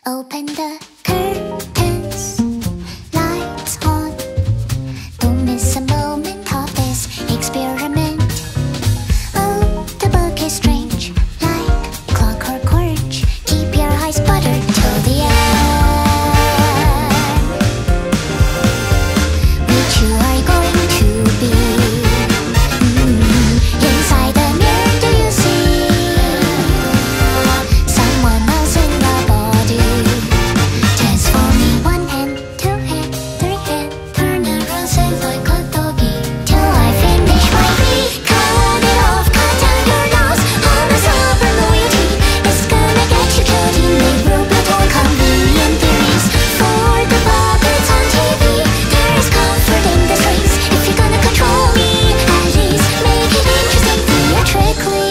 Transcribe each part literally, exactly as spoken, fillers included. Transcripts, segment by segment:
Open the curtains, lights on. Don't miss a moment of this experiment. Oh, the book is strange, like clockwork orange. Keep your eyes buttered till the end. Which you are going to be? Mm, inside the mirror, do you see someone else in the body? Transforming one hand, two hand, three hand, turn around, say like a doggy till I finish my beat. Cut it off, cut down your nose. All the silver loyalty is gonna get you killed in the group of all convenient theories. For the puppets on T V, there is comfort in the strings. If you're gonna control me, at least make it interesting theatrically.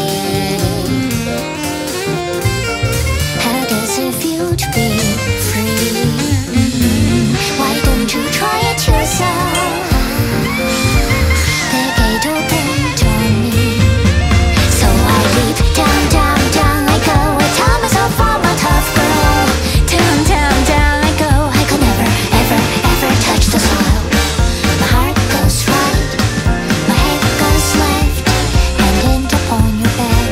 How does it feel to be free? Mm, Why don't you try it yourself? The gate opened on me, so I leap down, down, down I go. I tell myself I'm a tough girl. Down, down, down I go. I could never, ever, ever touch the soil. My heart goes right, my head goes left, and end up on your bed.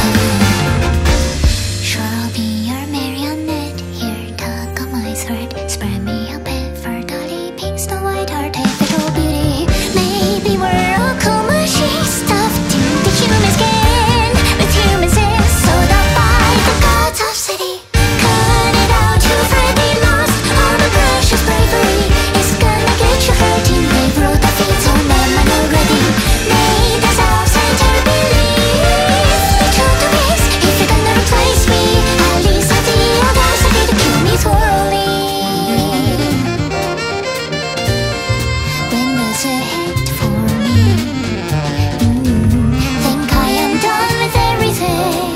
Sure, I'll be your marionette. Here, tug on my thread. Spread me a bed for dolly pink, Snow White, hearted little beauty. Maybe we're all cool machines stuffed into human skin, with human sins sewed up by the gods of city. Cut it out, you've already lost. All the precious bravery is gonna get you hurting. They wrote the feet on the man already. Made us self-centered believe. The truth is, if you're gonna replace me, at least have the audacity to kill me thoroughly. When does it hit for me? Mm, think I am done with everything.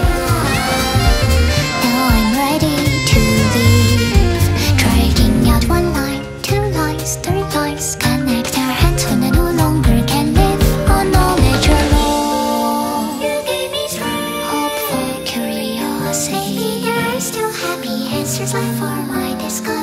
Now I'm ready to leave. Dragging out one line, two lines, three lines. Connect our hands when I no longer can live on knowledge alone. You gave me strength, hopeful curiosity. Maybe you're still happy. Answers lie for my disguise.